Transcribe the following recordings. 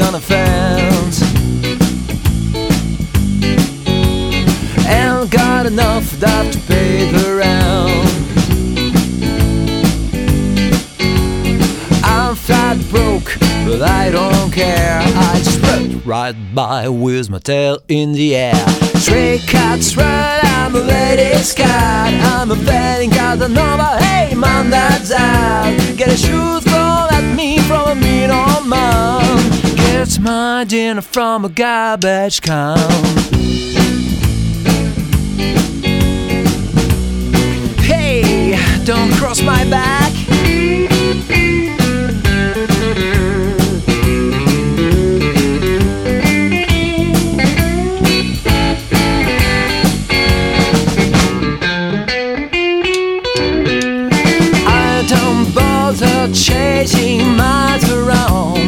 on a fence. Ain't got enough that to pay the rent. I'm fat broke, but I don't care. I just rode right by with my tail in the air. Stray cats run, I'm a lady's cat. I'm a betting cat, I know about, hey man, that's that. Get a shoe thrown at me from a mean old man. Get my dinner from a garbage can. Hey, don't cross my back. Chasing miles around,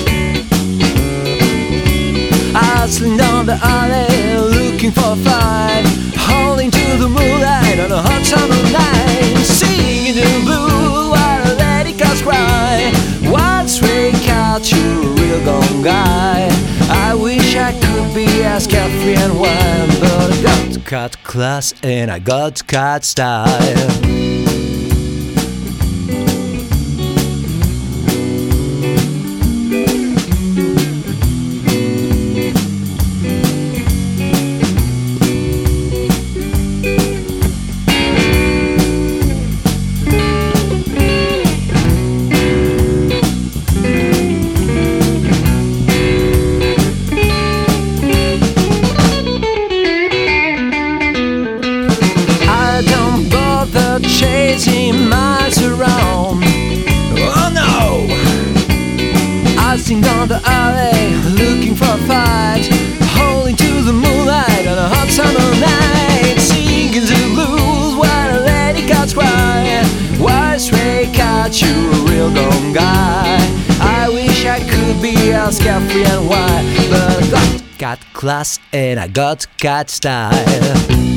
hustling down the alley, looking for a fight, holding to the moonlight on a hot summer night, singing the blues while a lady cats cry. One stray cat, you a real gone guy. I wish I could be as carefree and wild, but I got cat class and I got cat style. Chasing miles around, oh no! I sing down the alley, looking for a fight, holding to the moonlight on a hot summer night, singing the blues while a lady cats cry. Why stray cat, you a real dumb guy. I wish I could be as carefree and wild, but I got cat class and I got cat style.